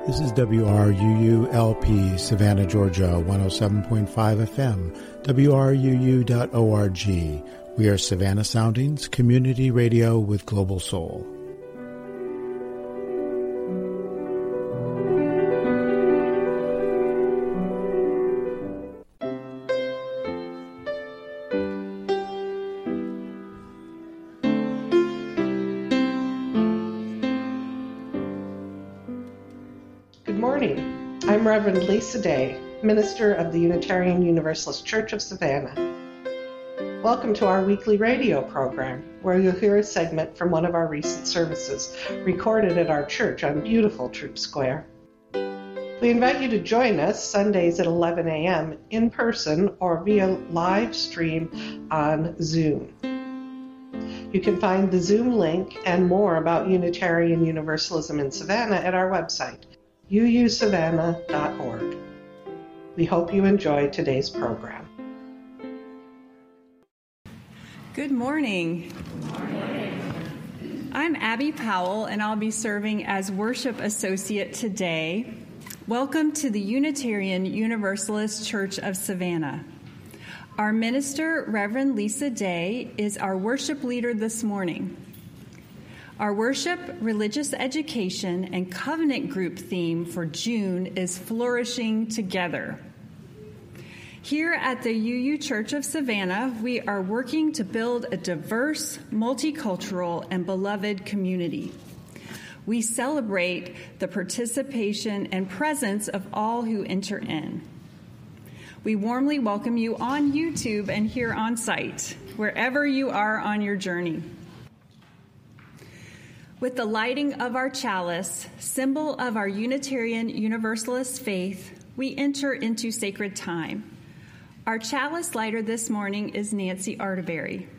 This is WRUU-LP, Savannah, Georgia, 107.5 FM, WRUU.org. We are Savannah Soundings, community radio with global soul. I'm Reverend Lisa Day, minister of the Unitarian Universalist Church of Savannah. Welcome to our weekly radio program, where you'll hear a segment from one of our recent services, recorded at our church on beautiful Troop Square. We invite you to join us Sundays at 11 a.m. in person or via live stream on Zoom. You can find the Zoom link and more about Unitarian Universalism in Savannah at our website, uusavannah.org. We hope you enjoy today's program. Good morning. I'm Abby Powell, and I'll be serving as worship associate today. Welcome to the Unitarian Universalist Church of Savannah. Our minister, Reverend Lisa Day, is our worship leader this morning. Our worship, religious education, and covenant group theme for June is Flourishing Together. Here at the UU Church of Savannah, we are working to build a diverse, multicultural, and beloved community. We celebrate the participation and presence of all who enter in. We warmly welcome you on YouTube and here on site, wherever you are on your journey. With the lighting of our chalice, symbol of our Unitarian Universalist faith, we enter into sacred time. Our chalice lighter this morning is Nancy Arterberry.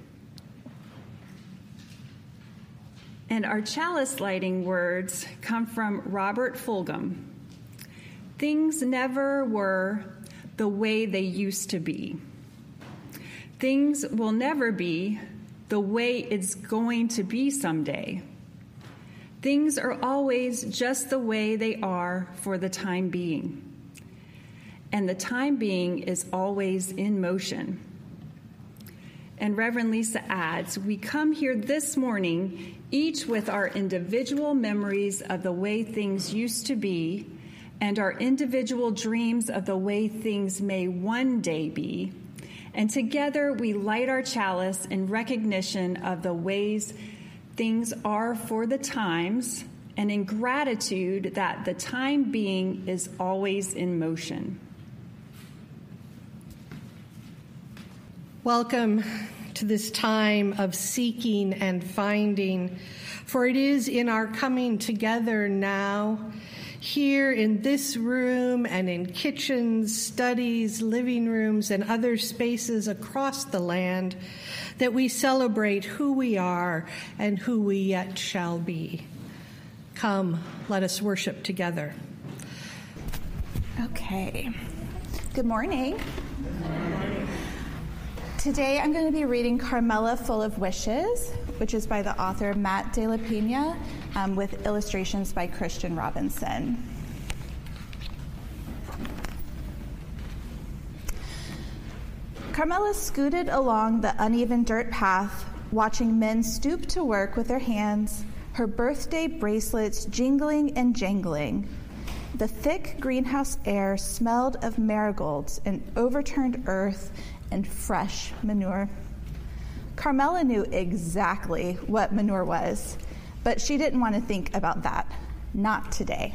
And our chalice lighting words come from Robert Fulghum. Things never were the way they used to be. Things will never be the way it's going to be someday. Things are always just the way they are for the time being. And the time being is always in motion. And Reverend Lisa adds, we come here this morning, each with our individual memories of the way things used to be, and our individual dreams of the way things may one day be. And together we light our chalice in recognition of the ways things are for the times, and in gratitude that the time being is always in motion. Welcome to this time of seeking and finding, for it is in our coming together now, here in this room and in kitchens, studies, living rooms, and other spaces across the land, that we celebrate who we are and who we yet shall be. Come, let us worship together. Okay. Good morning. Today I'm going to be reading Carmela Full of Wishes, which is by the author Matt De La Pena, with illustrations by Christian Robinson. Carmela scooted along the uneven dirt path, watching men stoop to work with their hands, her birthday bracelets jingling and jangling. The thick greenhouse air smelled of marigolds and overturned earth and fresh manure. Carmela knew exactly what manure was, but she didn't want to think about that. Not today.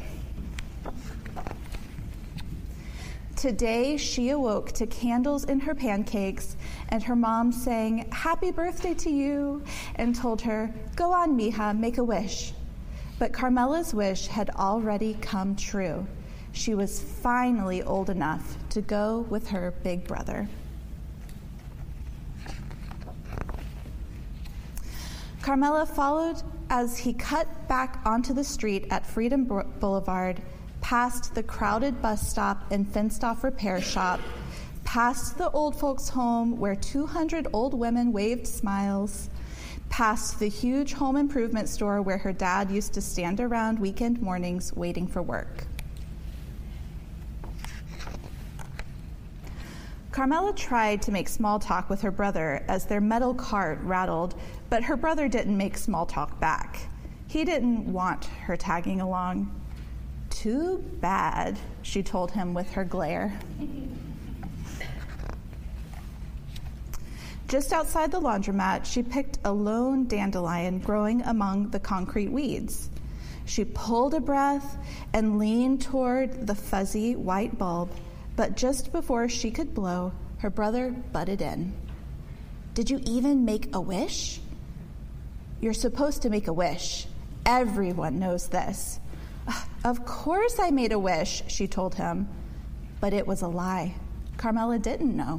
Today, she awoke to candles in her pancakes, and her mom sang, "Happy birthday to you," and told her, "Go on, mija, make a wish." But Carmela's wish had already come true. She was finally old enough to go with her big brother. Carmela followed as he cut back onto the street at Freedom Boulevard, past the crowded bus stop and fenced-off repair shop, past the old folks' home where 200 old women waved smiles, past the huge home improvement store where her dad used to stand around weekend mornings waiting for work. Carmela tried to make small talk with her brother as their metal cart rattled, but her brother didn't make small talk back. He didn't want her tagging along. Too bad, she told him with her glare. Just outside the laundromat, she picked a lone dandelion growing among the concrete weeds. She pulled a breath and leaned toward the fuzzy white bulb, but just before she could blow, her brother butted in. "Did you even make a wish?" "You're supposed to make a wish. Everyone knows this." "Of course I made a wish," she told him. But it was a lie. Carmela didn't know.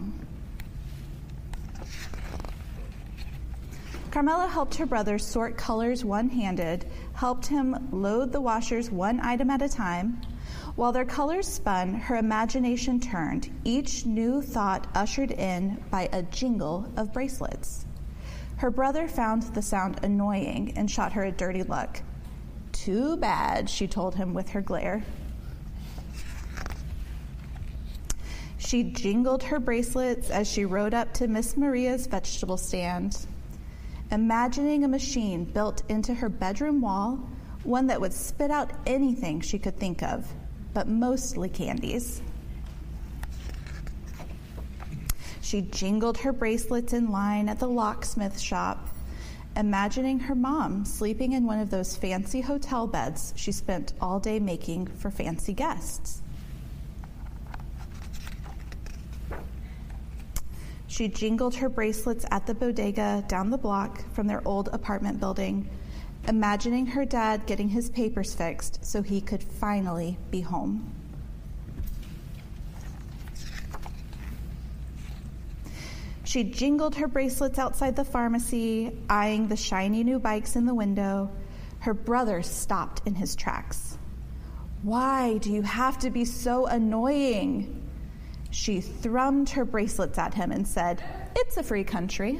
Carmela helped her brother sort colors one-handed, helped him load the washers one item at a time. While their colors spun, her imagination turned, each new thought ushered in by a jingle of bracelets. Her brother found the sound annoying and shot her a dirty look. "Too bad," she told him with her glare. She jingled her bracelets as she rode up to Miss Maria's vegetable stand, imagining a machine built into her bedroom wall, one that would spit out anything she could think of, but mostly candies. She jingled her bracelets in line at the locksmith shop, imagining her mom sleeping in one of those fancy hotel beds she spent all day making for fancy guests. She jingled her bracelets at the bodega down the block from their old apartment building, imagining her dad getting his papers fixed so he could finally be home. She jingled her bracelets outside the pharmacy, eyeing the shiny new bikes in the window. Her brother stopped in his tracks. "Why do you have to be so annoying?" She thrummed her bracelets at him and said, "It's a free country."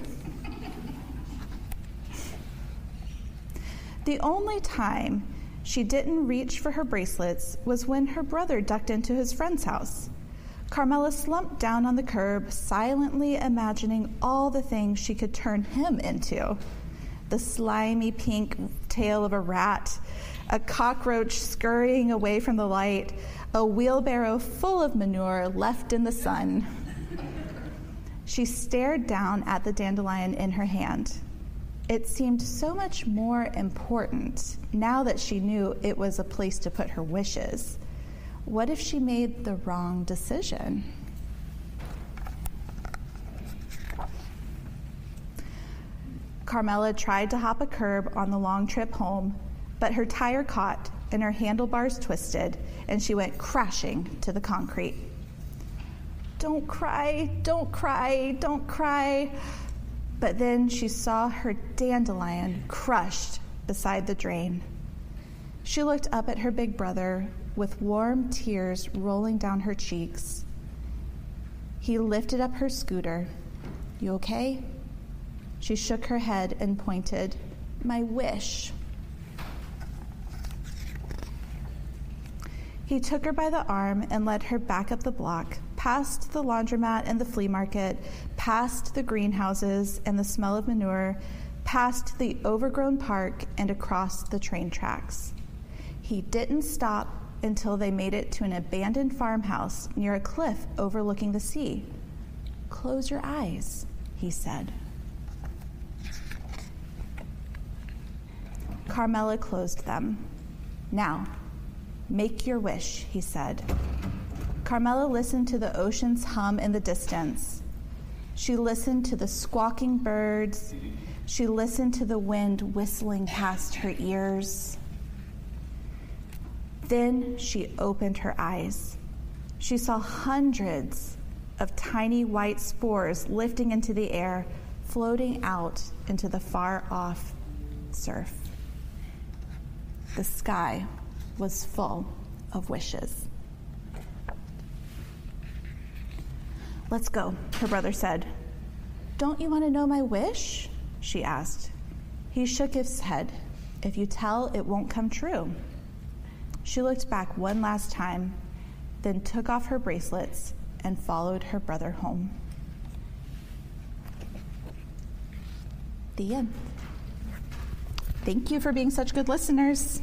The only time she didn't reach for her bracelets was when her brother ducked into his friend's house. Carmela slumped down on the curb, silently imagining all the things she could turn him into. The slimy pink tail of a rat, a cockroach scurrying away from the light, a wheelbarrow full of manure left in the sun. She stared down at the dandelion in her hand. It seemed so much more important now that she knew it was a place to put her wishes. What if she made the wrong decision? Carmela tried to hop a curb on the long trip home, but her tire caught and her handlebars twisted, and she went crashing to the concrete. "Don't cry, don't cry, don't cry." But then she saw her dandelion crushed beside the drain. She looked up at her big brother with warm tears rolling down her cheeks. He lifted up her scooter. "You okay?" She shook her head and pointed. "My wish." He took her by the arm and led her back up the block, past the laundromat and the flea market, past the greenhouses and the smell of manure, past the overgrown park and across the train tracks. He didn't stop until they made it to an abandoned farmhouse near a cliff overlooking the sea. "Close your eyes," he said. Carmela closed them. "Now, make your wish," he said. Carmela listened to the ocean's hum in the distance. She listened to the squawking birds. She listened to the wind whistling past her ears. Then she opened her eyes. She saw hundreds of tiny white spores lifting into the air, floating out into the far-off surf. The sky was full of wishes. "Let's go," her brother said. "Don't you want to know my wish?" she asked. He shook his head. "If you tell, it won't come true." She looked back one last time, then took off her bracelets and followed her brother home. The end. Thank you for being such good listeners.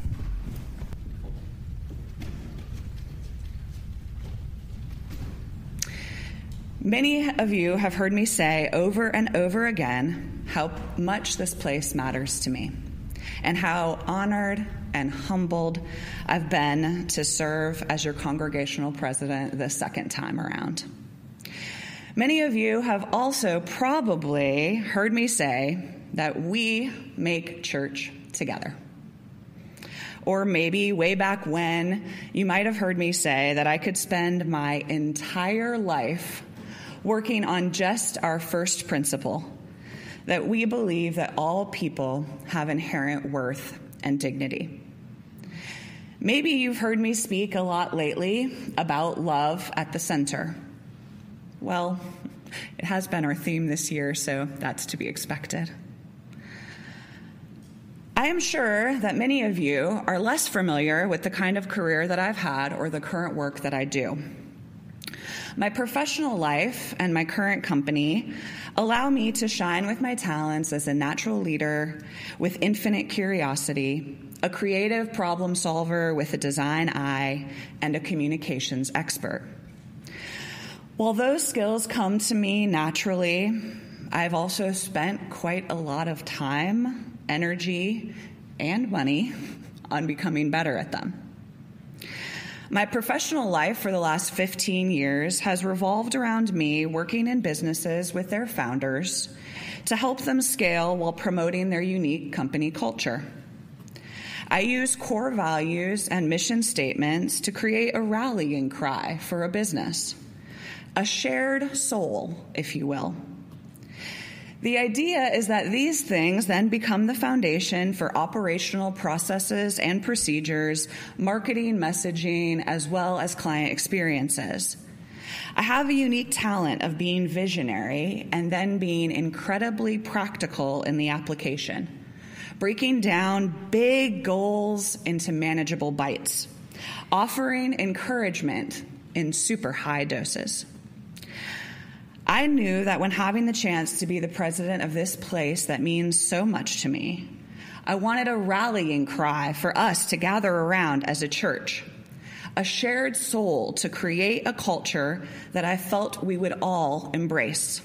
Many of you have heard me say over and over again how much this place matters to me and how honored and humbled I've been to serve as your congregational president the second time around. Many of you have also probably heard me say that we make church together. Or maybe way back when, you might have heard me say that I could spend my entire life working on just our first principle, that we believe that all people have inherent worth and dignity. Maybe you've heard me speak a lot lately about love at the center. Well, it has been our theme this year, so that's to be expected. I am sure that many of you are less familiar with the kind of career that I've had or the current work that I do. My professional life and my current company allow me to shine with my talents as a natural leader with infinite curiosity, a creative problem solver with a design eye, and a communications expert. While those skills come to me naturally, I've also spent quite a lot of time, energy, and money on becoming better at them. My professional life for the last 15 years has revolved around me working in businesses with their founders to help them scale while promoting their unique company culture. I use core values and mission statements to create a rallying cry for a business, a shared soul, if you will. The idea is that these things then become the foundation for operational processes and procedures, marketing, messaging, as well as client experiences. I have a unique talent of being visionary and then being incredibly practical in the application, breaking down big goals into manageable bites, offering encouragement in super high doses. I knew that when having the chance to be the president of this place that means so much to me, I wanted a rallying cry for us to gather around as a church, a shared soul to create a culture that I felt we would all embrace.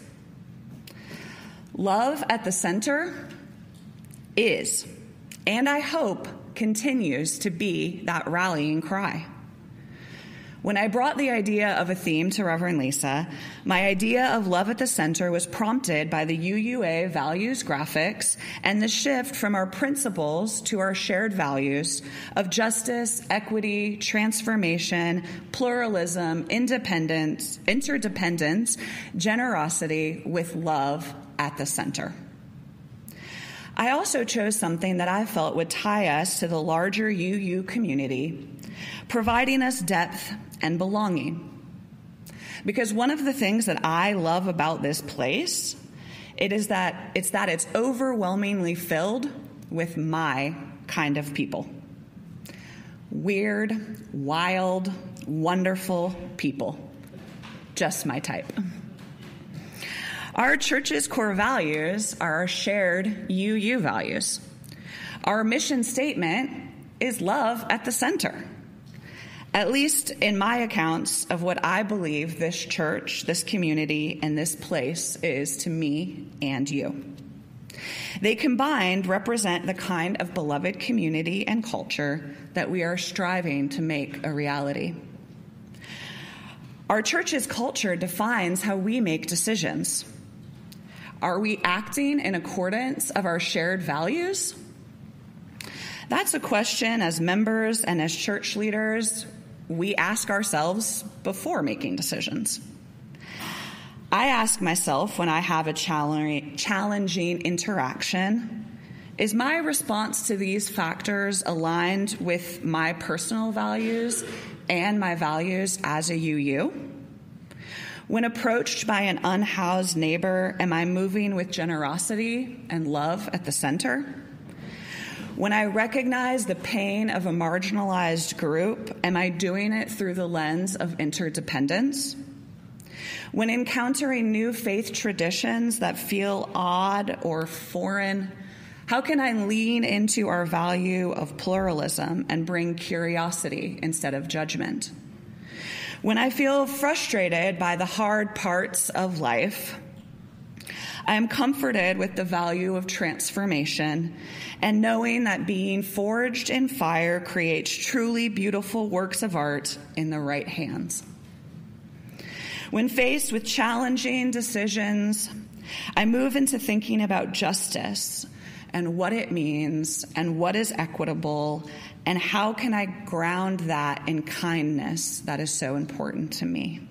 Love at the center is, and I hope continues to be, that rallying cry. When I brought the idea of a theme to Reverend Lisa, my idea of love at the center was prompted by the UUA values graphics and the shift from our principles to our shared values of justice, equity, transformation, pluralism, independence, interdependence, generosity, with love at the center. I also chose something that I felt would tie us to the larger UU community, providing us depth and belonging. Because one of the things that I love about this place, it's that it's overwhelmingly filled with my kind of people. Weird, wild, wonderful people. Just my type. Our church's core values are our shared UU values. Our mission statement is love at the center. At least in my accounts of what I believe this church, this community, and this place is to me and you. They combined represent the kind of beloved community and culture that we are striving to make a reality. Our church's culture defines how we make decisions. Are we acting in accordance of our shared values? That's a question as members and as church leaders we ask ourselves before making decisions. I ask myself when I have a challenging interaction, is my response to these factors aligned with my personal values and my values as a UU? When approached by an unhoused neighbor, am I moving with generosity and love at the center? When I recognize the pain of a marginalized group, am I doing it through the lens of interdependence? When encountering new faith traditions that feel odd or foreign, how can I lean into our value of pluralism and bring curiosity instead of judgment? When I feel frustrated by the hard parts of life, I am comforted with the value of transformation and knowing that being forged in fire creates truly beautiful works of art in the right hands. When faced with challenging decisions, I move into thinking about justice and what it means and what is equitable and how can I ground that in kindness that is so important to me.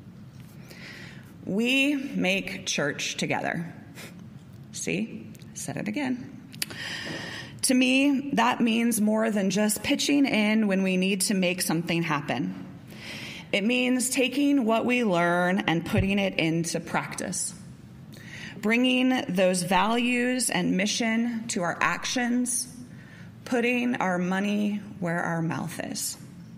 We make church together. See, said it again. To me, that means more than just pitching in when we need to make something happen. It means taking what we learn and putting it into practice, bringing those values and mission to our actions, putting our money where our mouth is.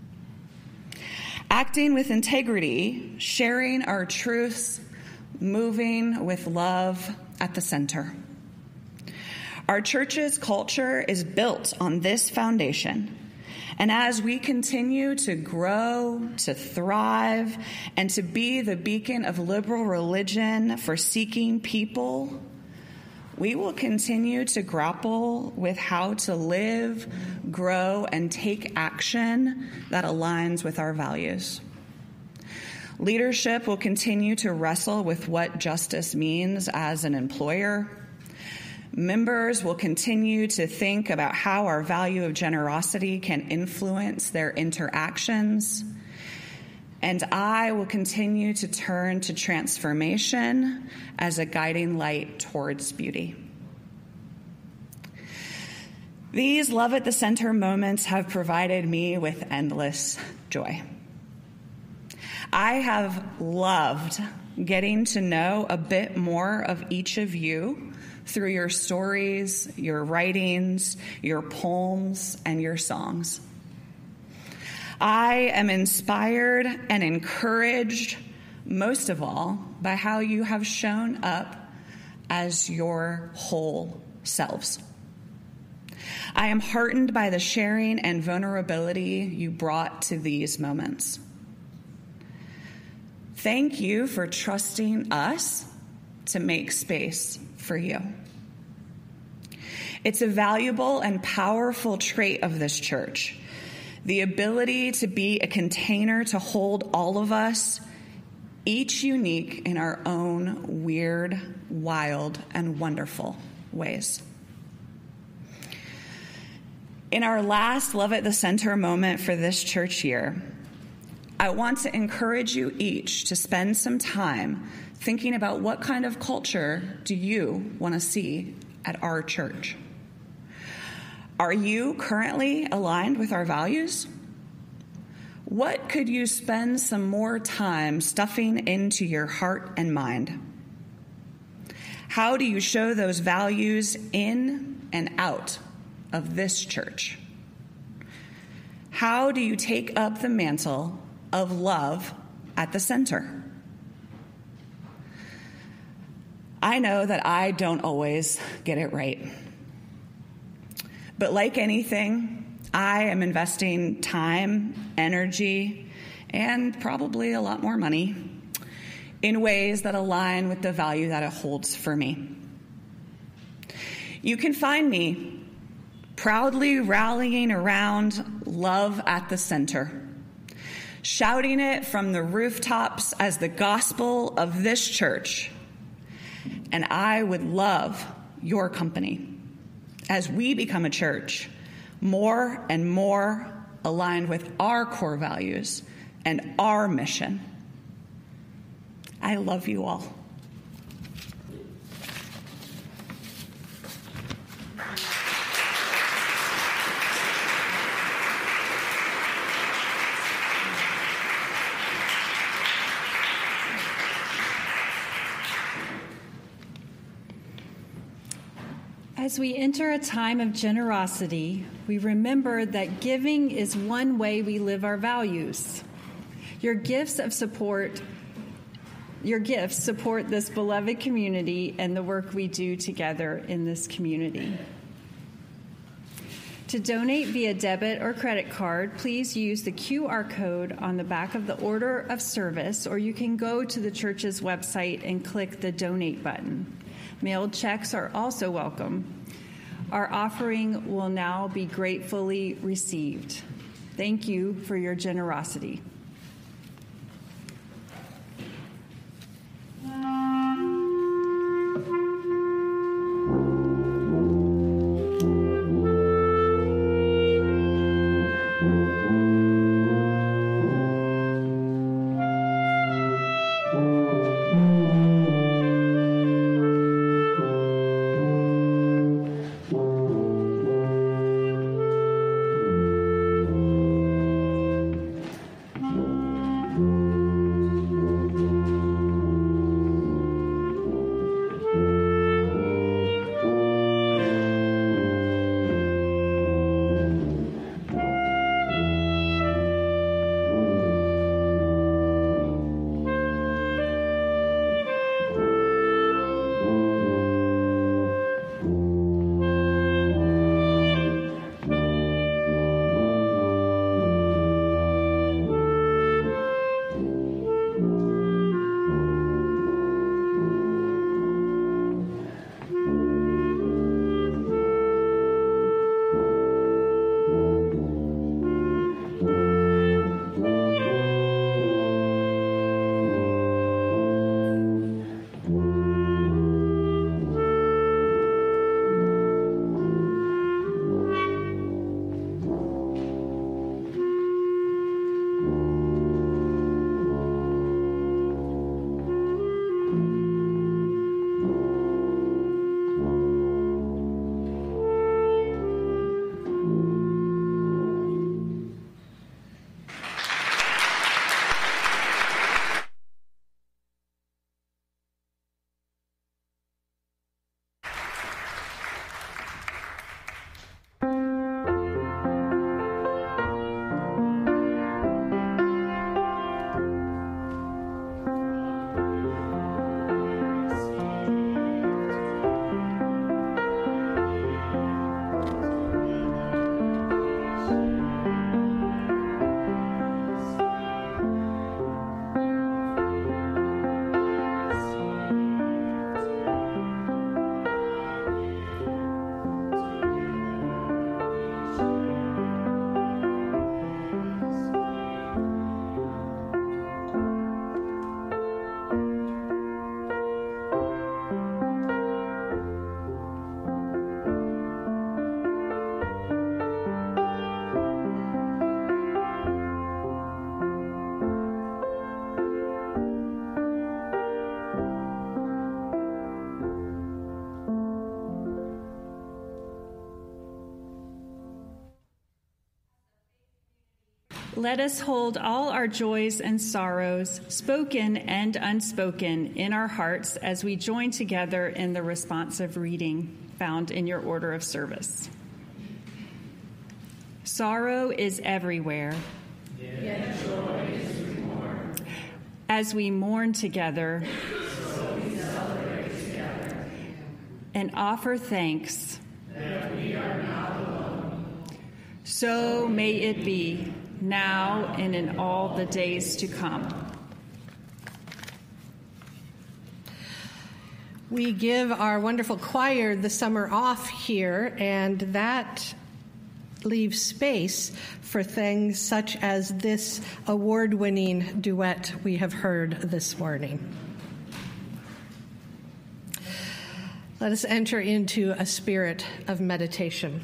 Acting with integrity, sharing our truths, moving with love at the center. Our church's culture is built on this foundation. And as we continue to grow, to thrive, and to be the beacon of liberal religion for seeking people, we will continue to grapple with how to live, grow, and take action that aligns with our values. Leadership will continue to wrestle with what justice means as an employer. Members will continue to think about how our value of generosity can influence their interactions. And I will continue to turn to transformation as a guiding light towards beauty. These love at the center moments have provided me with endless joy. I have loved getting to know a bit more of each of you through your stories, your writings, your poems, and your songs. I am inspired and encouraged, most of all, by how you have shown up as your whole selves. I am heartened by the sharing and vulnerability you brought to these moments. Thank you for trusting us to make space for you. It's a valuable and powerful trait of this church, the ability to be a container to hold all of us, each unique in our own weird, wild, and wonderful ways. In our last Love at the Center moment for this church year, I want to encourage you each to spend some time thinking about what kind of culture do you want to see at our church. Are you currently aligned with our values? What could you spend some more time stuffing into your heart and mind? How do you show those values in and out of this church? How do you take up the mantle of love at the center? I know that I don't always get it right. But like anything, I am investing time, energy, and probably a lot more money in ways that align with the value that it holds for me. You can find me proudly rallying around love at the center, shouting it from the rooftops as the gospel of this church. And I would love your company as we become a church more and more aligned with our core values and our mission. I love you all. As we enter a time of generosity, we remember that giving is one way we live our values. Your gifts of support your gifts support this beloved community and the work we do together in this community. To donate via debit or credit card, please use the QR code on the back of the order of service, or you can go to the church's website and click the donate button. Mailed checks are also welcome. Our offering will now be gratefully received. Thank you for your generosity. Let us hold all our joys and sorrows, spoken and unspoken, in our hearts as we join together in the responsive reading found in your order of service. Sorrow is everywhere. Yet joy is reborn. As we mourn together, So we celebrate together. And offer thanks. That we are not alone. So may it be, now and in all the days to come. We give our wonderful choir the summer off here, and that leaves space for things such as this award-winning duet we have heard this morning. Let us enter into a spirit of meditation.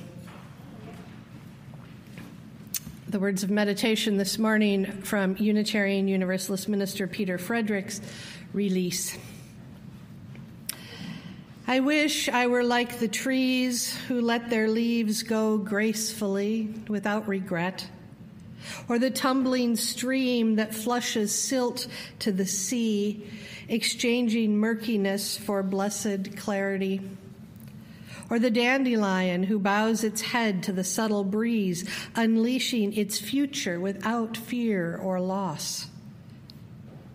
The words of meditation this morning from Unitarian Universalist minister Peter Fredericks, Release. I wish I were like the trees who let their leaves go gracefully without regret, or the tumbling stream that flushes silt to the sea, exchanging murkiness for blessed clarity, or the dandelion who bows its head to the subtle breeze, unleashing its future without fear or loss.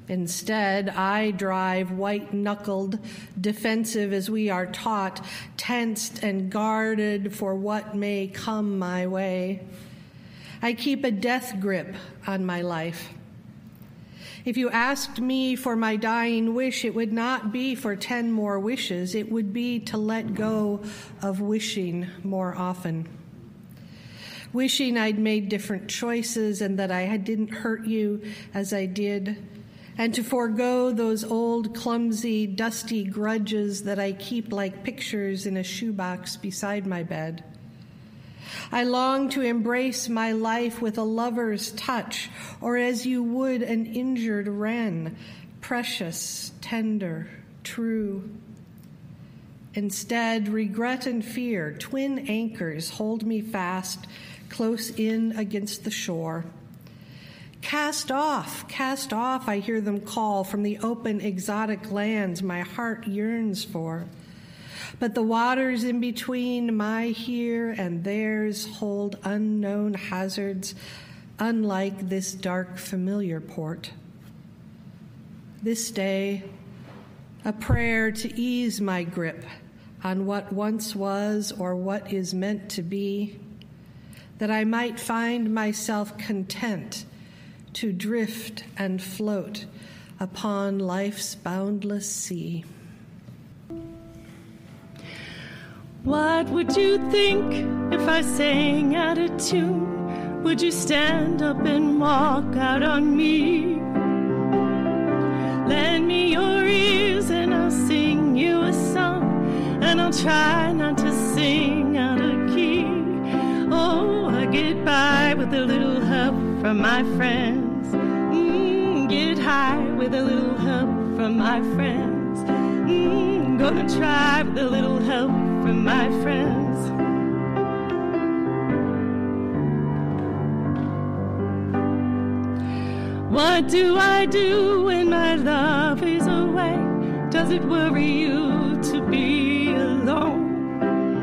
Instead, I drive white-knuckled, defensive as we are taught, tensed and guarded for what may come my way. I keep a death grip on my life. If you asked me for my dying wish, it would not be for 10 more wishes. It would be to let go of wishing more often. Wishing I'd made different choices and that I didn't hurt you as I did, and to forego those old, clumsy, dusty grudges that I keep like pictures in a shoebox beside my bed. I long to embrace my life with a lover's touch, or as you would an injured wren, precious, tender, true. Instead, regret and fear, twin anchors, hold me fast, close in against the shore. Cast off, I hear them call from the open, exotic lands my heart yearns for. But the waters in between my here and theirs hold unknown hazards, unlike this dark, familiar port. This day, a prayer to ease my grip on what once was or what is meant to be, that I might find myself content to drift and float upon life's boundless sea. What would you think if I sang out a tune? Would you stand up and walk out on me? Lend me your ears and I'll sing you a song, and I'll try not to sing out of key. Oh, I get by with a little help from my friends. Get high with a little help from my friends. Gonna try with a little help from my friends. What do I do when my love is away? Does it worry you to be alone?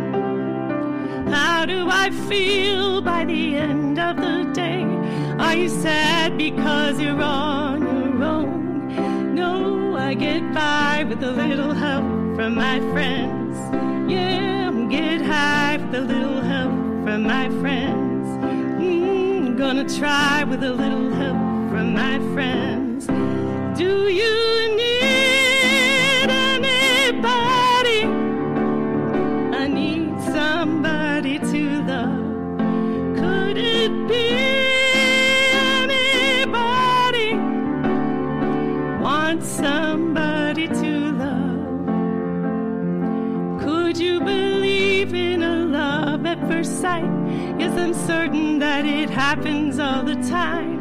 How do I feel by the end of the day? Are you sad because you're on your own? No, I get by with a little help from my friends. Yeah, get high with a little help from my friends. Gonna try with a little help from my friends. Do you need anybody? I need somebody to love. Could it be anybody? Want somebody to love? Could you believe in a love at first sight? Yes, I'm certain that it happens all the time.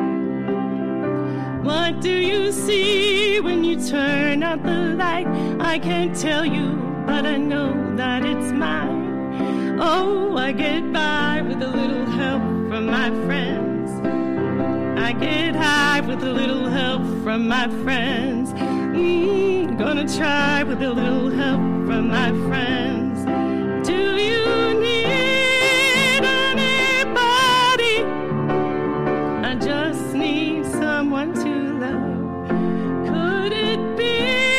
What do you see when you turn out the light? I can't tell you, but I know that it's mine. Oh, I get by with a little help from my friends. I get high with a little help from my friends. Gonna try with a little help from my friends. Do you need anybody? I just need someone to love. Could it be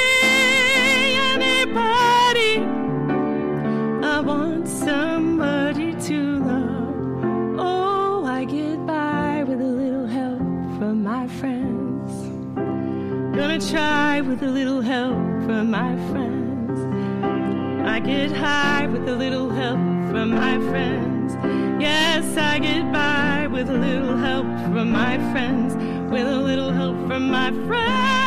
anybody? I want somebody to love. Oh, I get by with a little help from my friends. Gonna try with a little help from my friends. I get high with a little help from my friends. Yes, I get by with a little help from my friends. With a little help from my friends.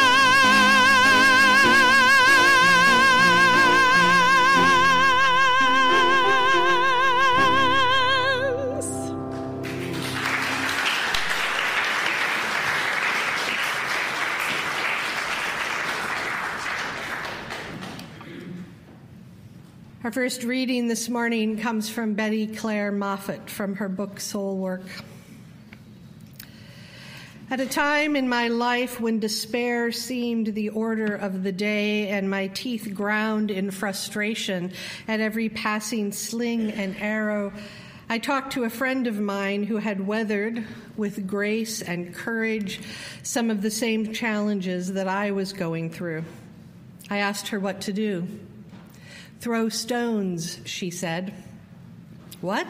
Our first reading this morning comes from Betty Claire Moffat from her book Soul Work. At a time in my life when despair seemed the order of the day and my teeth ground in frustration at every passing sling and arrow, I talked to a friend of mine who had weathered with grace and courage some of the same challenges that I was going through. I asked her what to do. "Throw stones," she said. "What?"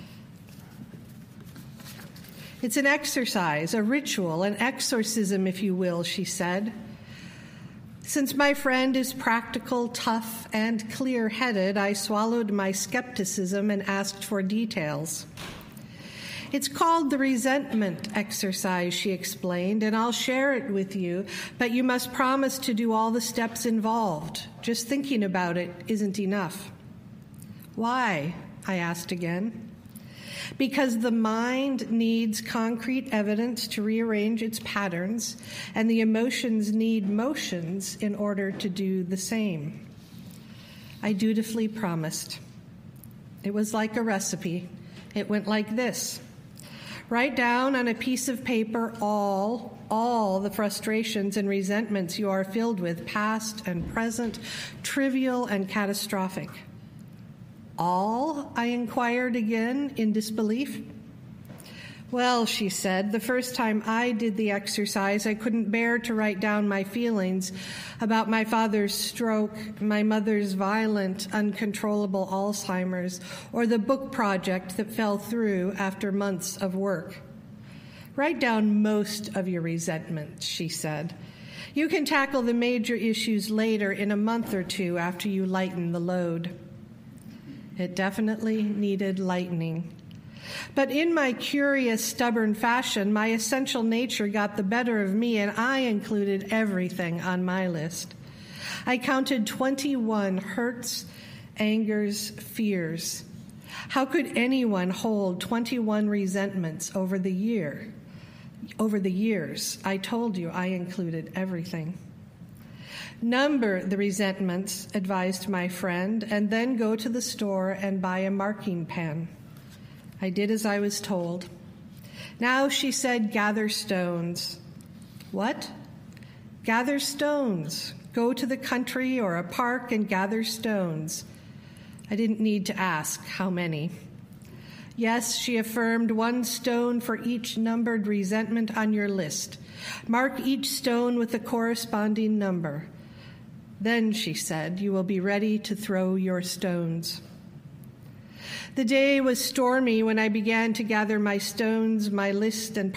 "It's an exercise, a ritual, an exorcism, if you will," she said. Since my friend is practical, tough, and clear-headed, I swallowed my skepticism and asked for details. "It's called the resentment exercise," she explained, "and I'll share it with you, but you must promise to do all the steps involved. Just thinking about it isn't enough." "Why?" I asked again. "Because the mind needs concrete evidence to rearrange its patterns, and the emotions need motions in order to do the same." I dutifully promised. It was like a recipe. It went like this. Write down on a piece of paper all the frustrations and resentments you are filled with, past and present, trivial and catastrophic. "All?" I inquired again in disbelief. "Well," she said, "the first time I did the exercise, I couldn't bear to write down my feelings about my father's stroke, my mother's violent, uncontrollable Alzheimer's, or the book project that fell through after months of work. Write down most of your resentment," she said. "You can tackle the major issues later in a month or two after you lighten the load." It definitely needed lightening. But in my curious, stubborn fashion, my essential nature got the better of me, and I included everything on my list. I counted 21 hurts, angers, fears. How could anyone hold 21 resentments over the years? I told you I included everything. "Number the resentments," advised my friend, "and then go to the store and buy a marking pen." I did as I was told. "Now," she said, "gather stones." "What?" "Gather stones. Go to the country or a park and gather stones." I didn't need to ask how many. "Yes," she affirmed, "1 stone for each numbered resentment on your list. Mark each stone with the corresponding number. Then," she said, "you will be ready to throw your stones." The day was stormy when I began to gather my stones, my list and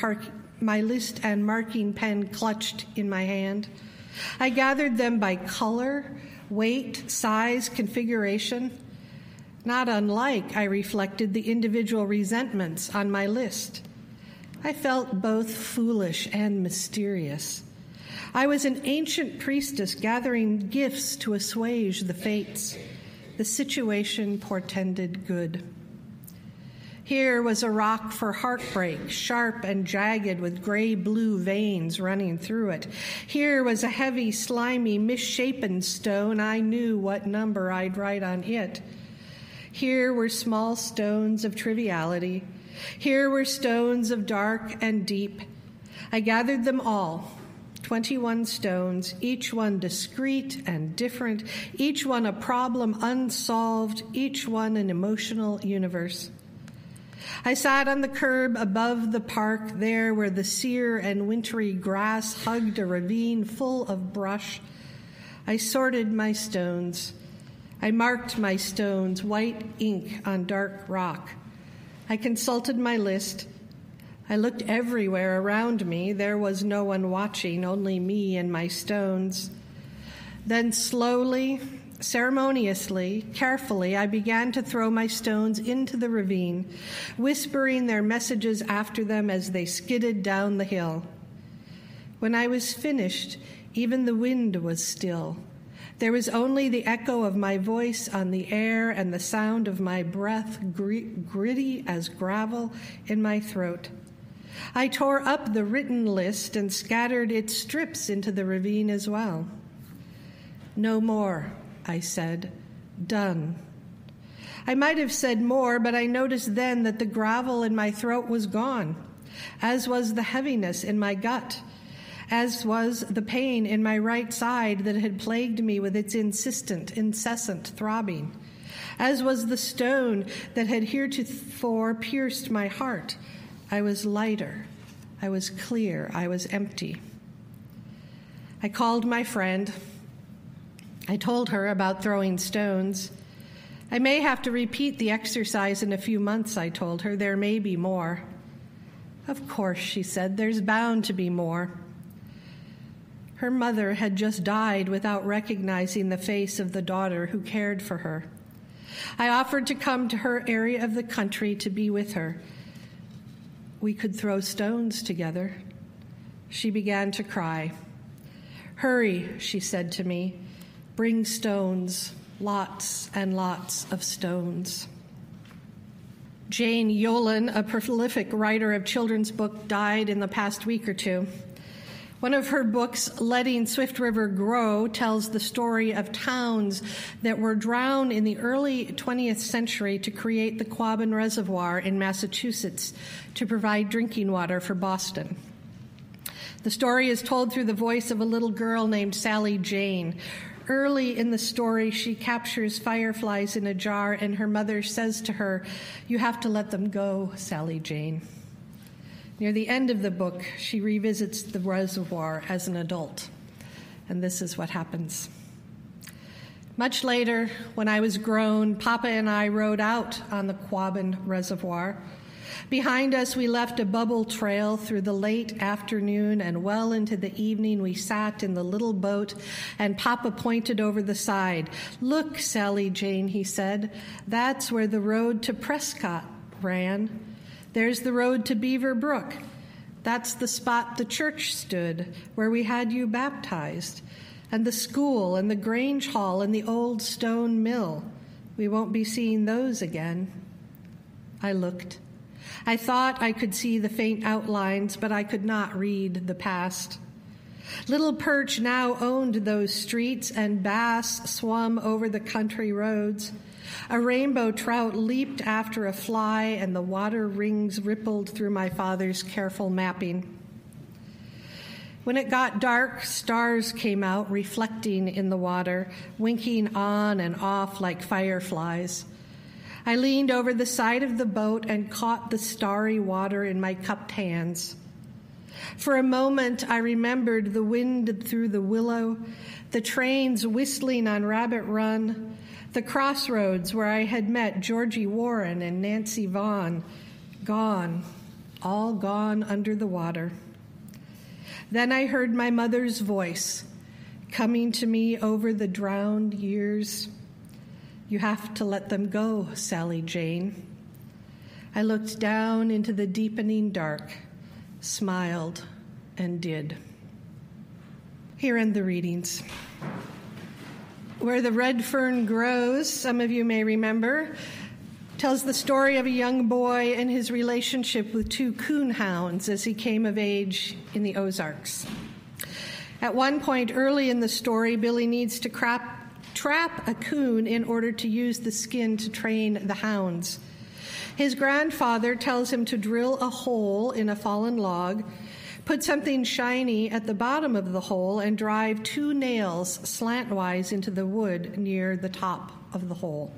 marking pen clutched in my hand. I gathered them by color, weight, size, configuration. Not unlike, I reflected, the individual resentments on my list. I felt both foolish and mysterious. I was an ancient priestess gathering gifts to assuage the fates. The situation portended good. Here was a rock for heartbreak, sharp and jagged with gray-blue veins running through it. Here was a heavy, slimy, misshapen stone. I knew what number I'd write on it. Here were small stones of triviality. Here were stones of dark and deep. I gathered them all. 21 stones, each one discrete and different, each one a problem unsolved, each one an emotional universe. I sat on the curb above the park, there where the sere and wintry grass hugged a ravine full of brush. I sorted my stones. I marked my stones, white ink on dark rock. I consulted my list. I looked everywhere around me. There was no one watching, only me and my stones. Then slowly, ceremoniously, carefully, I began to throw my stones into the ravine, whispering their messages after them as they skidded down the hill. When I was finished, even the wind was still. There was only the echo of my voice on the air and the sound of my breath, gritty as gravel, in my throat. I tore up the written list and scattered its strips into the ravine as well. "No more," I said. "Done." I might have said more, but I noticed then that the gravel in my throat was gone, as was the heaviness in my gut, as was the pain in my right side that had plagued me with its incessant throbbing. as was the stone that had heretofore pierced my heart. I was lighter. I was clear. I was empty. I called my friend. I told her about throwing stones. I may have to repeat the exercise in a few months, I told her. There may be more. Of course, she said, there's bound to be more. Her mother had just died without recognizing the face of the daughter who cared for her. I offered to come to her area of the country to be with her. We could throw stones together. She began to cry. Hurry, she said to me. Bring stones, lots and lots of stones. Jane Yolen, a prolific writer of children's books, died in the past week or two. One of her books, Letting Swift River Grow, tells the story of towns that were drowned in the early 20th century to create the Quabbin Reservoir in Massachusetts to provide drinking water for Boston. The story is told through the voice of a little girl named Sally Jane. Early in the story, she captures fireflies in a jar, and her mother says to her, "You have to let them go, Sally Jane." Near the end of the book, she revisits the reservoir as an adult, and this is what happens. Much later, when I was grown, Papa and I rode out on the Quabbin Reservoir. Behind us, we left a bubble trail through the late afternoon, and well into the evening, we sat in the little boat, and Papa pointed over the side. "Look, Sally Jane," he said, "that's where the road to Prescott ran. There's the road to Beaver Brook. That's the spot the church stood, where we had you baptized, and the school, and the Grange Hall, and the old stone mill. We won't be seeing those again." I looked. I thought I could see the faint outlines, but I could not read the past. Little Perch now owned those streets, and bass swum over the country roads. A rainbow trout leaped after a fly, and the water rings rippled through my father's careful mapping. When it got dark, stars came out, reflecting in the water, winking on and off like fireflies. I leaned over the side of the boat and caught the starry water in my cupped hands. For a moment, I remembered the wind through the willow, the trains whistling on Rabbit Run, the crossroads where I had met Georgie Warren and Nancy Vaughn, gone, all gone under the water. Then I heard my mother's voice coming to me over the drowned years. "You have to let them go, Sally Jane." I looked down into the deepening dark, smiled, and did. Here end the readings. Where the Red Fern Grows, some of you may remember, tells the story of a young boy and his relationship with two coon hounds as he came of age in the Ozarks. At one point early in the story, Billy needs to trap a coon in order to use the skin to train the hounds. His grandfather tells him to drill a hole in a fallen log, put something shiny at the bottom of the hole, and drive 2 nails slantwise into the wood near the top of the hole.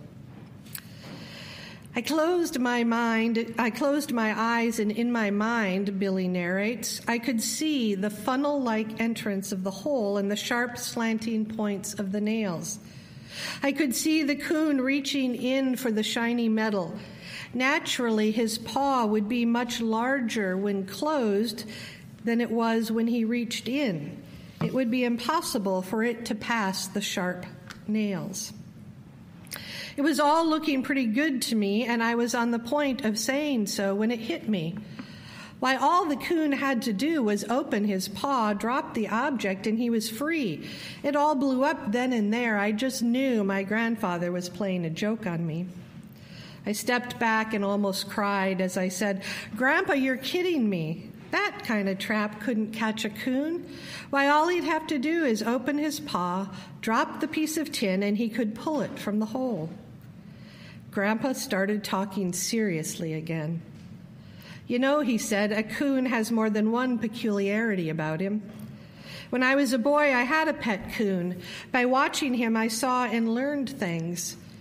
I closed my eyes, and in my mind, Billy narrates, I could see the funnel-like entrance of the hole and the sharp slanting points of the nails. I could see the coon reaching in for the shiny metal. Naturally, his paw would be much larger when closed than it was when he reached in. It would be impossible for it to pass the sharp nails. It was all looking pretty good to me, and I was on the point of saying so when it hit me. Why, all the coon had to do was open his paw, drop the object, and he was free. It all blew up then and there. I just knew my grandfather was playing a joke on me. I stepped back and almost cried as I said, "Grandpa, you're kidding me. That kind of trap couldn't catch a coon. Why, all he'd have to do is open his paw, drop the piece of tin, and he could pull it from the hole." Grandpa started talking seriously again. "You know," he said, "a coon has more than one peculiarity about him. When I was a boy, I had a pet coon. By watching him, I saw and learned things.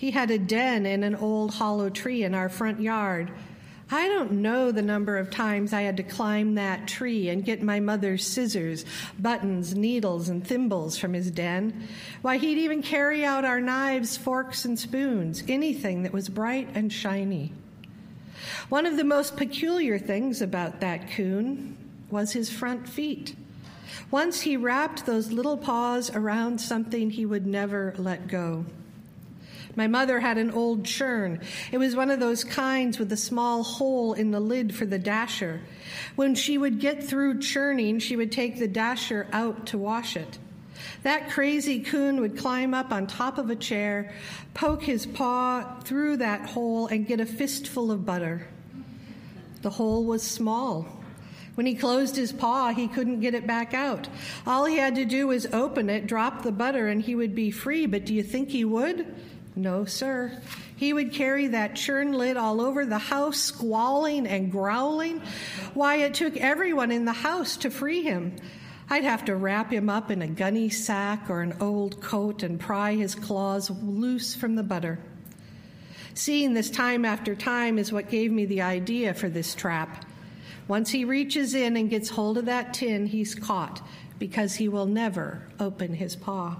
He had a den in an old hollow tree in our front yard. I don't know the number of times I had to climb that tree and get my mother's scissors, buttons, needles, and thimbles from his den. Why, he'd even carry out our knives, forks, and spoons, anything that was bright and shiny. One of the most peculiar things about that coon was his front feet. Once he wrapped those little paws around something he would never let go. My mother had an old churn. It was one of those kinds with a small hole in the lid for the dasher. When she would get through churning, she would take the dasher out to wash it. That crazy coon would climb up on top of a chair, poke his paw through that hole, and get a fistful of butter. The hole was small. When he closed his paw, he couldn't get it back out. All he had to do was open it, drop the butter, and he would be free. But do you think he would? No, sir. He would carry that churn lid all over the house, squalling and growling. Why, it took everyone in the house to free him. I'd have to wrap him up in a gunny sack or an old coat and pry his claws loose from the butter. Seeing this time after time is what gave me the idea for this trap. Once he reaches in and gets hold of that tin, he's caught, because he will never open his paw.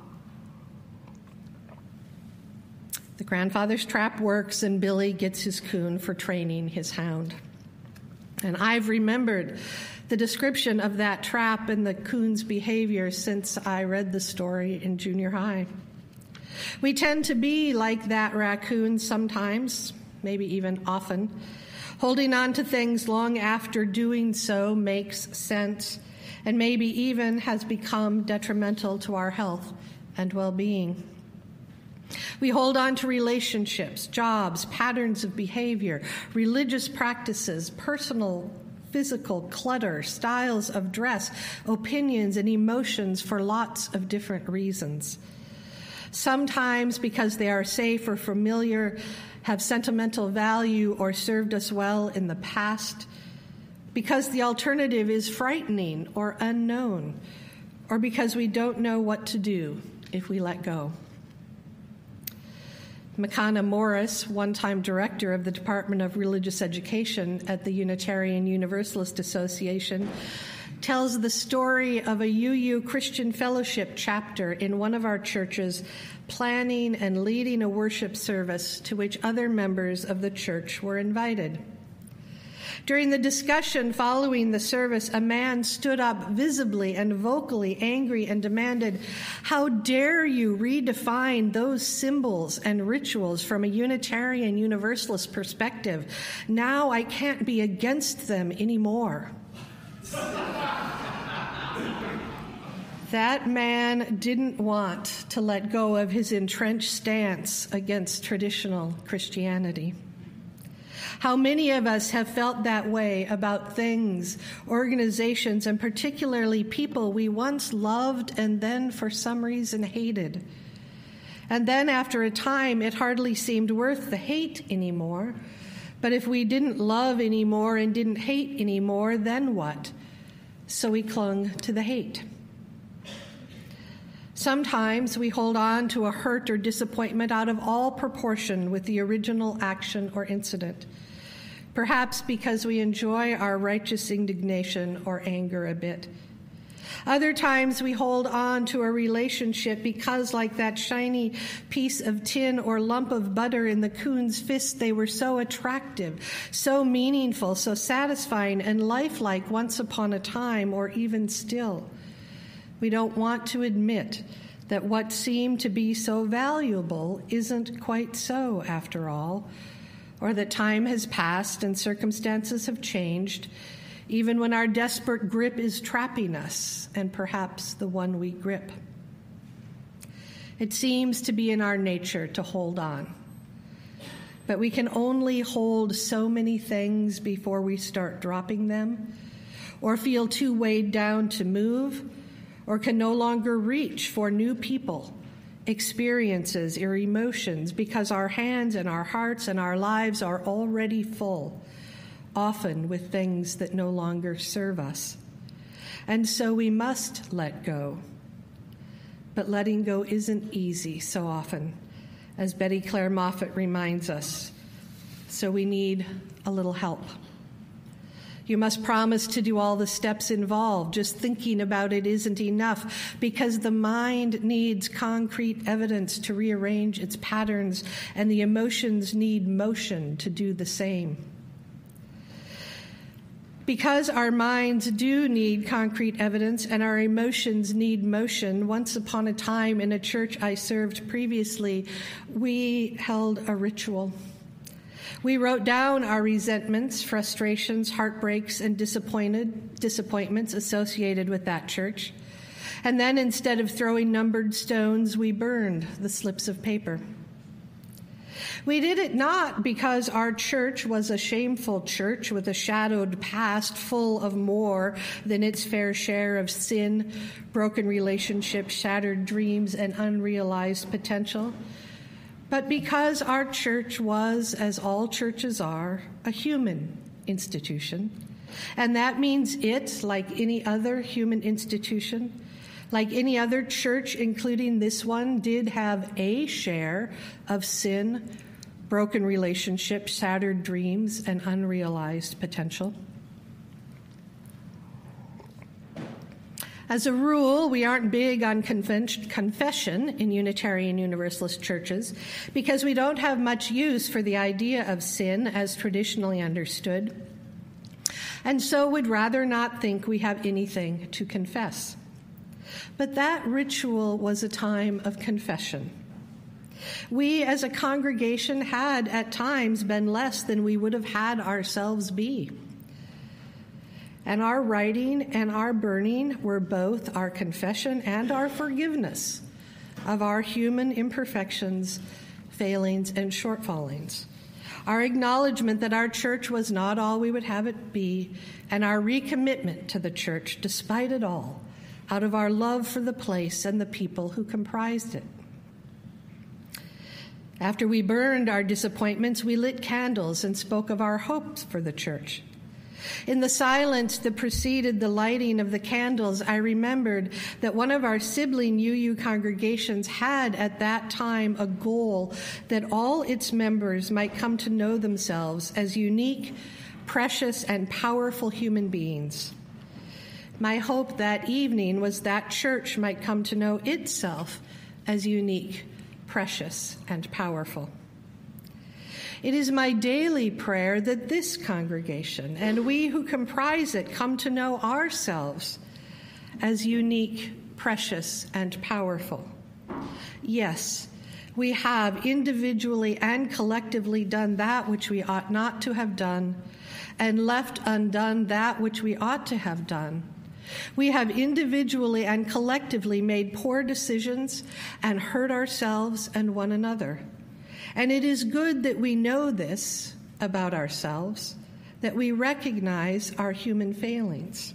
The grandfather's trap works, and Billy gets his coon for training his hound. And I've remembered the description of that trap and the coon's behavior since I read the story in junior high. We tend to be like that raccoon sometimes, maybe even often, holding on to things long after doing so makes sense and maybe even has become detrimental to our health and well-being. We hold on to relationships, jobs, patterns of behavior, religious practices, personal, physical clutter, styles of dress, opinions, and emotions for lots of different reasons. Sometimes because they are safe or familiar, have sentimental value, or served us well in the past, because the alternative is frightening or unknown, or because we don't know what to do if we let go. Makana Morris, one-time director of the Department of Religious Education at the Unitarian Universalist Association, tells the story of a UU Christian Fellowship chapter in one of our churches planning and leading a worship service to which other members of the church were invited. During the discussion following the service, a man stood up visibly and vocally angry and demanded, "How dare you redefine those symbols and rituals from a Unitarian Universalist perspective? Now I can't be against them anymore." That man didn't want to let go of his entrenched stance against traditional Christianity. How many of us have felt that way about things, organizations, and particularly people we once loved and then for some reason hated. And then after a time, it hardly seemed worth the hate anymore. But if we didn't love anymore and didn't hate anymore, then what? So we clung to the hate. Sometimes we hold on to a hurt or disappointment out of all proportion with the original action or incident, perhaps because we enjoy our righteous indignation or anger a bit. Other times we hold on to a relationship because, like that shiny piece of tin or lump of butter in the coon's fist, they were so attractive, so meaningful, so satisfying and lifelike once upon a time, or even still. We don't want to admit that what seemed to be so valuable isn't quite so after all, or that time has passed and circumstances have changed, even when our desperate grip is trapping us, and perhaps the one we grip. It seems to be in our nature to hold on, but we can only hold so many things before we start dropping them, or feel too weighed down to move, or can no longer reach for new people, experiences, or emotions, because our hands and our hearts and our lives are already full, often with things that no longer serve us. And so we must let go. But letting go isn't easy so often, as Betty Claire Moffat reminds us. So we need a little help. You must promise to do all the steps involved. Just thinking about it isn't enough, because the mind needs concrete evidence to rearrange its patterns, and the emotions need motion to do the same. Because our minds do need concrete evidence and our emotions need motion, once upon a time in a church I served previously, we held a ritual. We wrote down our resentments, frustrations, heartbreaks, and disappointments associated with that church. And then instead of throwing numbered stones, we burned the slips of paper. We did it not because our church was a shameful church with a shadowed past full of more than its fair share of sin, broken relationships, shattered dreams, and unrealized potential, but because our church was, as all churches are, a human institution. And that means it, like any other human institution, like any other church, including this one, did have a share of sin, broken relationships, shattered dreams, and unrealized potential. As a rule, we aren't big on confession in Unitarian Universalist churches because we don't have much use for the idea of sin as traditionally understood, and so would rather not think we have anything to confess. But that ritual was a time of confession. We as a congregation had at times been less than we would have had ourselves be. And our writing and our burning were both our confession and our forgiveness of our human imperfections, failings, and shortfallings. Our acknowledgement that our church was not all we would have it be, and our recommitment to the church despite it all, out of our love for the place and the people who comprised it. After we burned our disappointments, we lit candles and spoke of our hopes for the church. In the silence that preceded the lighting of the candles, I remembered that one of our sibling UU congregations had at that time a goal that all its members might come to know themselves as unique, precious, and powerful human beings. My hope that evening was that church might come to know itself as unique, precious, and powerful. It is my daily prayer that this congregation and we who comprise it come to know ourselves as unique, precious, and powerful. Yes, we have individually and collectively done that which we ought not to have done, and left undone that which we ought to have done. We have individually and collectively made poor decisions and hurt ourselves and one another. And it is good that we know this about ourselves, that we recognize our human failings.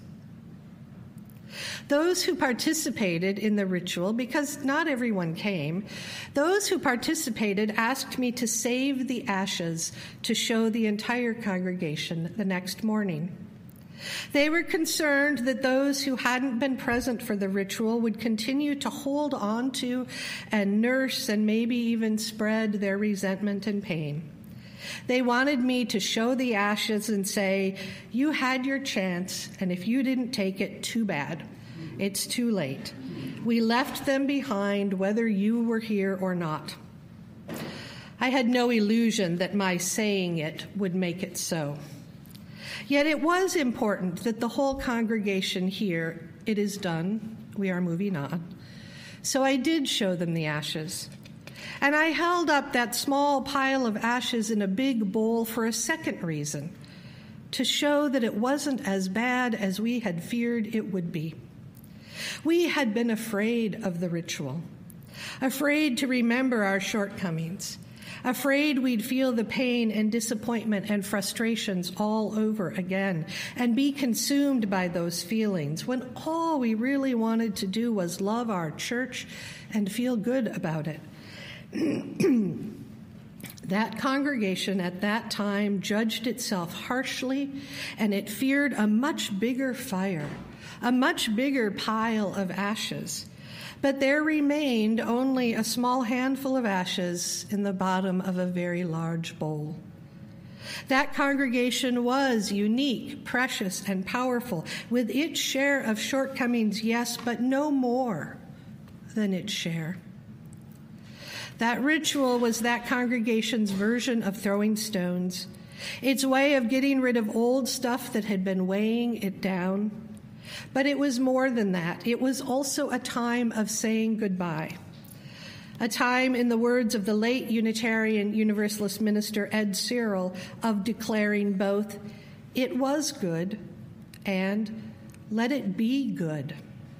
Those who participated in the ritual, because not everyone came, those who participated asked me to save the ashes to show the entire congregation the next morning. They were concerned that those who hadn't been present for the ritual would continue to hold on to and nurse and maybe even spread their resentment and pain. They wanted me to show the ashes and say, "You had your chance, and if you didn't take it, too bad. It's too late. We left them behind whether you were here or not." I had no illusion that my saying it would make it so. Yet it was important that the whole congregation hear, "It is done, we are moving on." So I did show them the ashes. And I held up that small pile of ashes in a big bowl for a second reason, to show that it wasn't as bad as we had feared it would be. We had been afraid of the ritual, afraid to remember our shortcomings, afraid we'd feel the pain and disappointment and frustrations all over again and be consumed by those feelings when all we really wanted to do was love our church and feel good about it. That congregation at that time judged itself harshly, and it feared a much bigger fire, a much bigger pile of ashes. But there remained only a small handful of ashes in the bottom of a very large bowl. That congregation was unique, precious, and powerful, with its share of shortcomings, yes, but no more than its share. That ritual was that congregation's version of throwing stones, its way of getting rid of old stuff that had been weighing it down. But it was more than that. It was also a time of saying goodbye. A time, in the words of the late Unitarian Universalist minister Ed Cyril, of declaring both, "It was good," and "Let it be good."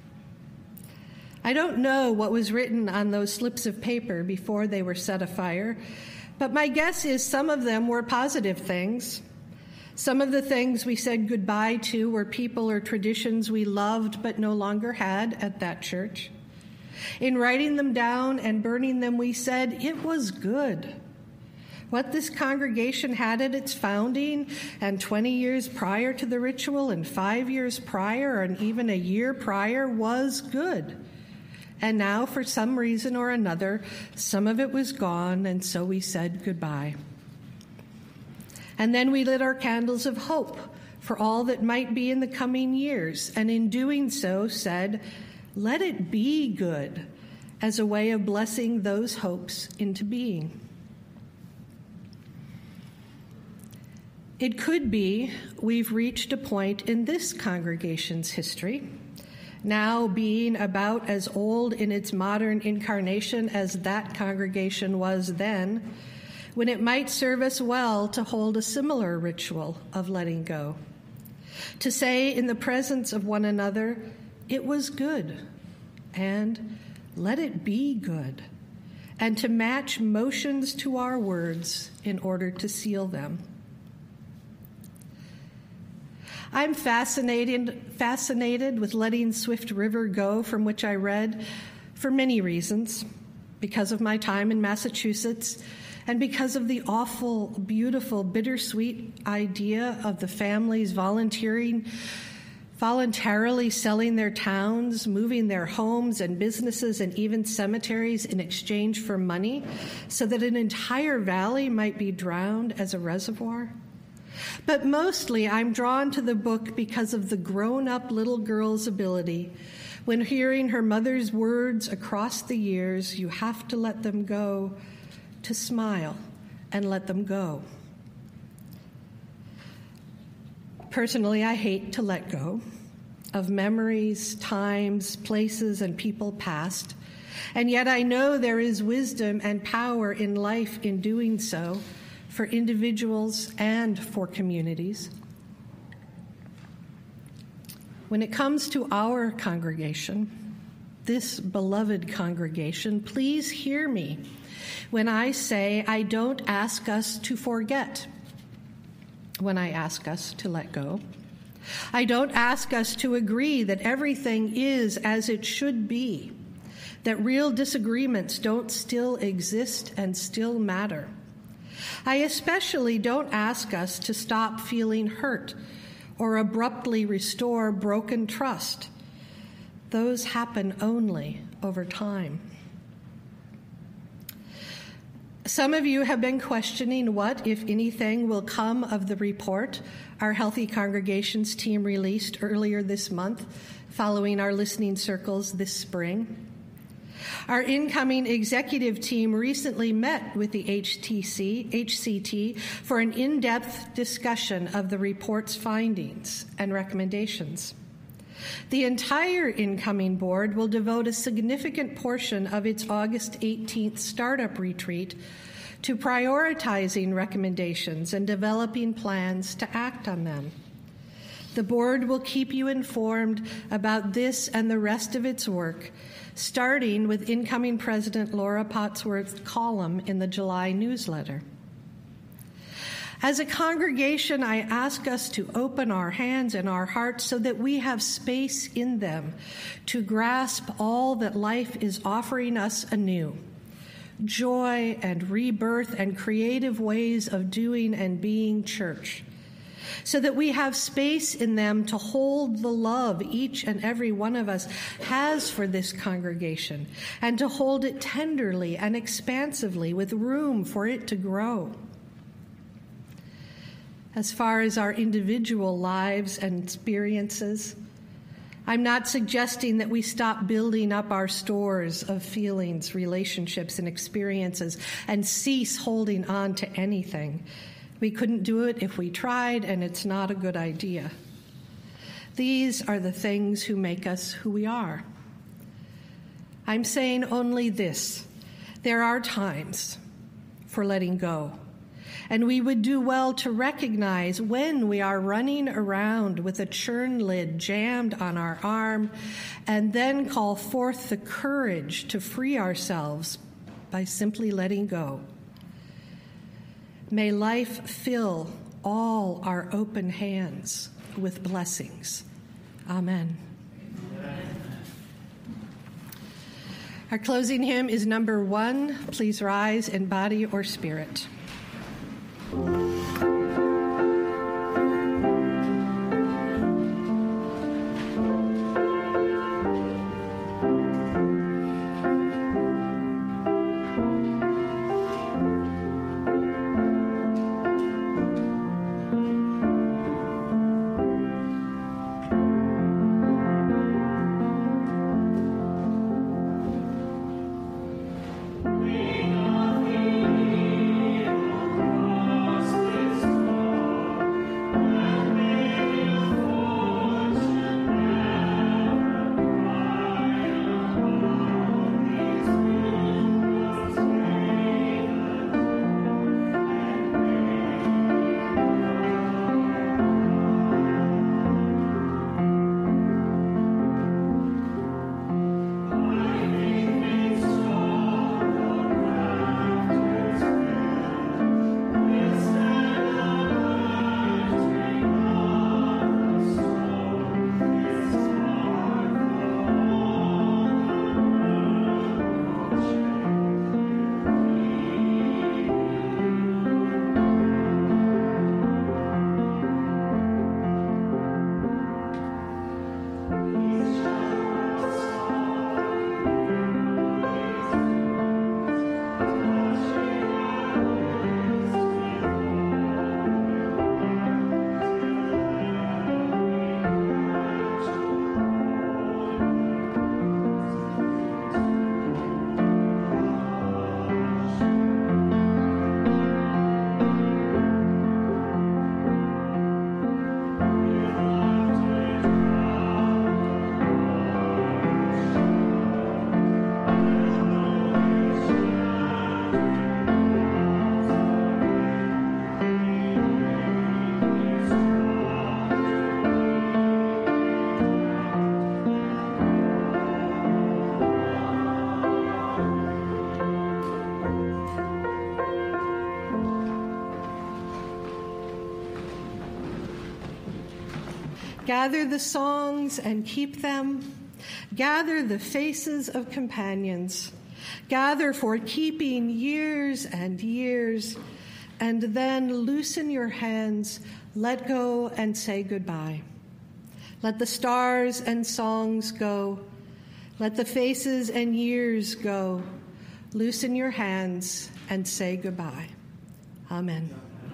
I don't know what was written on those slips of paper before they were set afire, but my guess is some of them were positive things. Some of the things we said goodbye to were people or traditions we loved but no longer had at that church. In writing them down and burning them, we said it was good. What this congregation had at its founding, and 20 years prior to the ritual, and 5 years prior, and even a year prior, was good. And now, for some reason or another, some of it was gone, and so we said goodbye. And then we lit our candles of hope for all that might be in the coming years, and in doing so said, "Let it be good," as a way of blessing those hopes into being. It could be we've reached a point in this congregation's history, now being about as old in its modern incarnation as that congregation was then, when it might serve us well to hold a similar ritual of letting go. To say in the presence of one another, "It was good," and "Let it be good," and to match motions to our words in order to seal them. I'm fascinated with letting Swift River go, from which I read, for many reasons, because of my time in Massachusetts, and because of the awful, beautiful, bittersweet idea of the families voluntarily selling their towns, moving their homes and businesses and even cemeteries in exchange for money, so that an entire valley might be drowned as a reservoir. But mostly I'm drawn to the book because of the grown-up little girl's ability, when hearing her mother's words across the years, "You have to let them go," to smile and let them go. Personally, I hate to let go of memories, times, places, and people past, and yet I know there is wisdom and power in life in doing so, for individuals and for communities. When it comes to our congregation, this beloved congregation, please hear me when I say I don't ask us to forget when I ask us to let go. I don't ask us to agree that everything is as it should be, that real disagreements don't still exist and still matter. I especially don't ask us to stop feeling hurt or abruptly restore broken trust. Those happen only over time. Some of you have been questioning what, if anything, will come of the report our Healthy Congregations team released earlier this month, following our listening circles this spring. Our incoming executive team recently met with the HCT for an in-depth discussion of the report's findings and recommendations. The entire incoming board will devote a significant portion of its August 18th startup retreat to prioritizing recommendations and developing plans to act on them. The board will keep you informed about this and the rest of its work, starting with incoming President Laura Potsworth's column in the July newsletter. As a congregation, I ask us to open our hands and our hearts so that we have space in them to grasp all that life is offering us anew: joy and rebirth and creative ways of doing and being church. so that we have space in them to hold the love each and every one of us has for this congregation, and to hold it tenderly and expansively with room for it to grow. As far as our individual lives and experiences, I'm not suggesting that we stop building up our stores of feelings, relationships, and experiences and cease holding on to anything. We couldn't do it if we tried, and it's not a good idea. These are the things who make us who we are. I'm saying only this: there are times for letting go, and we would do well to recognize when we are running around with a churn lid jammed on our arm, and then call forth the courage to free ourselves by simply letting go. May life fill all our open hands with blessings. Amen. Our closing hymn is number 1. Please rise in body or spirit. Gather the songs and keep them. Gather the faces of companions. Gather for keeping years and years. And then loosen your hands, let go and say goodbye. Let the stars and songs go. Let the faces and years go. Loosen your hands and say goodbye. Amen.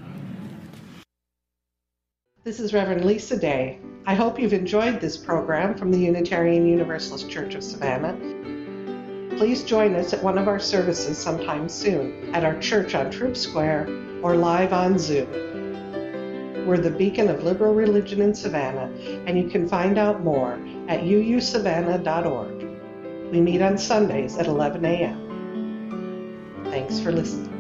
This is Reverend Lisa Day. I hope you've enjoyed this program from the Unitarian Universalist Church of Savannah. Please join us at one of our services sometime soon at our church on Troop Square or live on Zoom. We're the beacon of liberal religion in Savannah, and you can find out more at uusavannah.org. We meet on Sundays at 11 a.m. Thanks for listening.